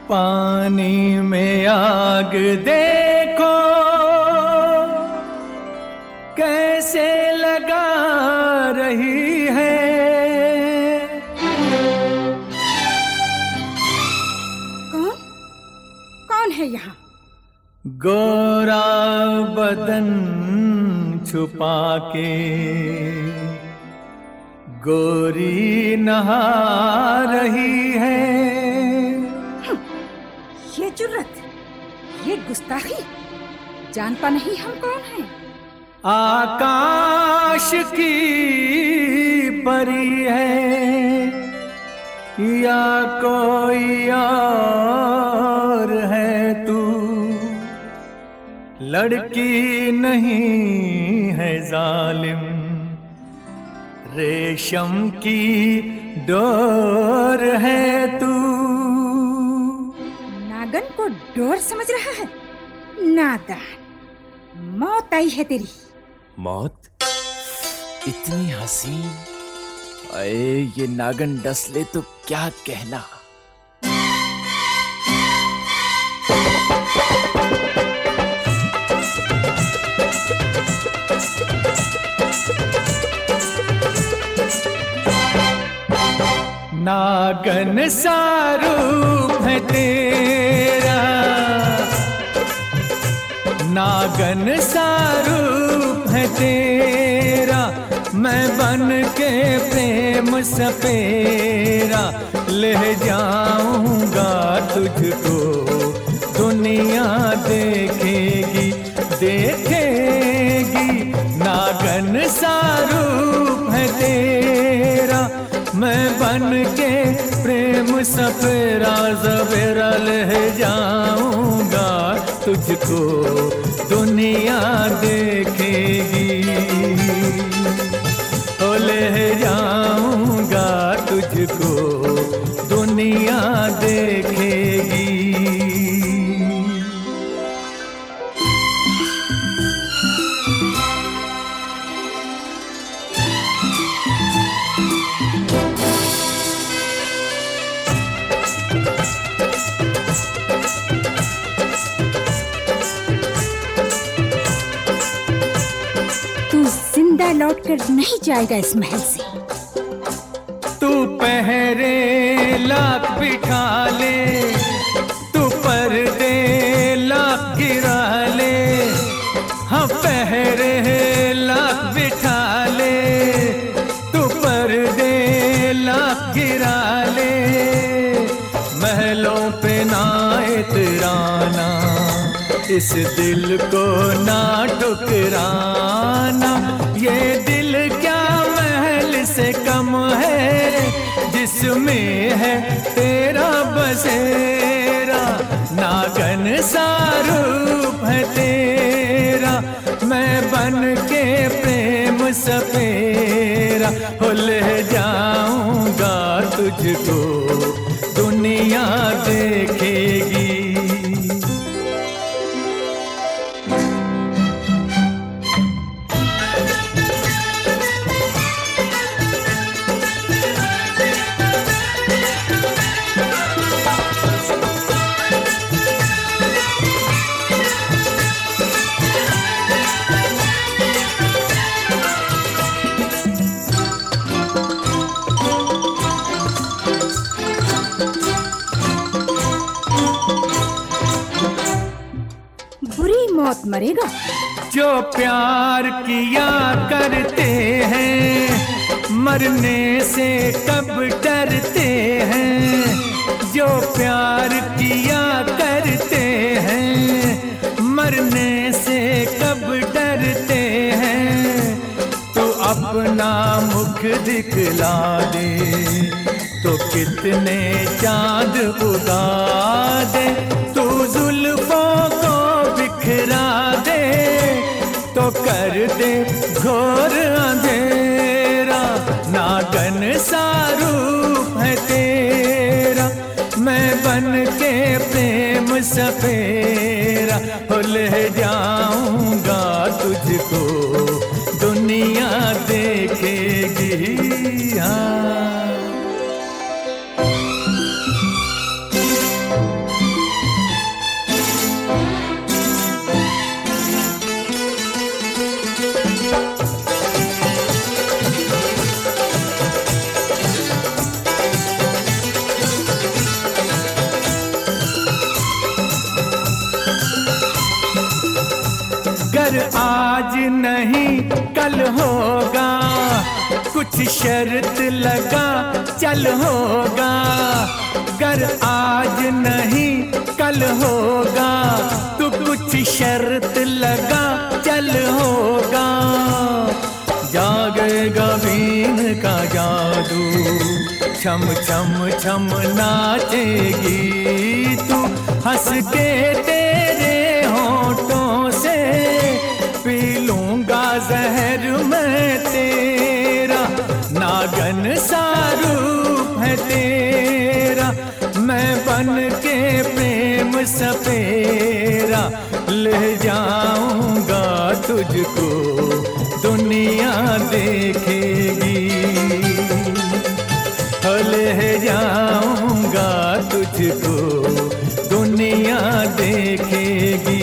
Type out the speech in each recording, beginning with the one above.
पानी में आग देखो कैसे लगा रही है। कौन है यहाँ? गोरा बदन छुपा के गोरी नहा रही है। ये जुर्रत, ये गुस्ताखी, जानता नहीं हम कौन हैं? आकाश की परी है या कोई और है तू, लड़की नहीं है जालिम, रेशम की डोर है तू। नागन को डोर समझ रहा है? नादान, मौत आई है तेरी। मौत? इतनी हसीन? अरे ये नागन डस ले तो क्या कहना। नागन सा रूप है तेरा, नागन सा रूप है तेरा, मैं बन के प्रेम सपेरा ले जाऊंगा तुझको, दुनिया देखेगी देखेगी। नागन सा रूप है तेरा, मैं बन के प्रेम सपेरा ज़बेरा ले जाऊंगा तुझको, दुनिया देखेगी। ओ ले जाऊंगा तुझको, दुनिया देखेगी। लौट कर नहीं जाएगा इस महल से। तू पहरे लाख बिठा ले, तू पर्दे लाख गिरा ले, हाँ पहरे लाख बिठा ले, तू पर्दे लाख गिरा ले। महलों पे ना इतराना, इस दिल को ना ठुकराना, ये दिल क्या महल से कम है, जिसमें है तेरा बसेरा। नागन सा रूप है तेरा, मैं बन के प्रेम सपेरा हो ले जाऊंगा तुझको, दुनिया देखेगी। मौत मरेगा। जो प्यार किया करते हैं, मरने से कब डरते हैं। जो प्यार किया करते हैं, मरने से कब डरते हैं। तो अपना मुख दिखला दे, तो कितने चांद उगा दे। तू जुल्फों को बिखरा दे, तो कर दे घोर अंधेरा। नागन सा रूप है तेरा, मैं बन के प्रेम सपेरा हो ले जाऊंगा तुझको, दुनिया देखेगी। हाँ नहीं कल होगा, कुछ शर्त लगा चल होगा। गर आज नहीं कल होगा, तो कुछ शर्त लगा चल होगा। जागेगा बीन का जादू, छम छम छम नाचेगी तू। हंस के तेरे होठों से पी लूंगा जहर मैं तेरा। नागन सा रूप है तेरा, मैं बन के प्रेम सपेरा। ले जाऊंगा तुझको दुनिया देखेगी, ले जाऊंगा तुझको दुनिया देखेगी।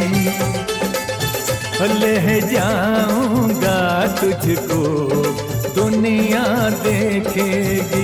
ले जाऊंगा तुझको दुनिया देखेगी।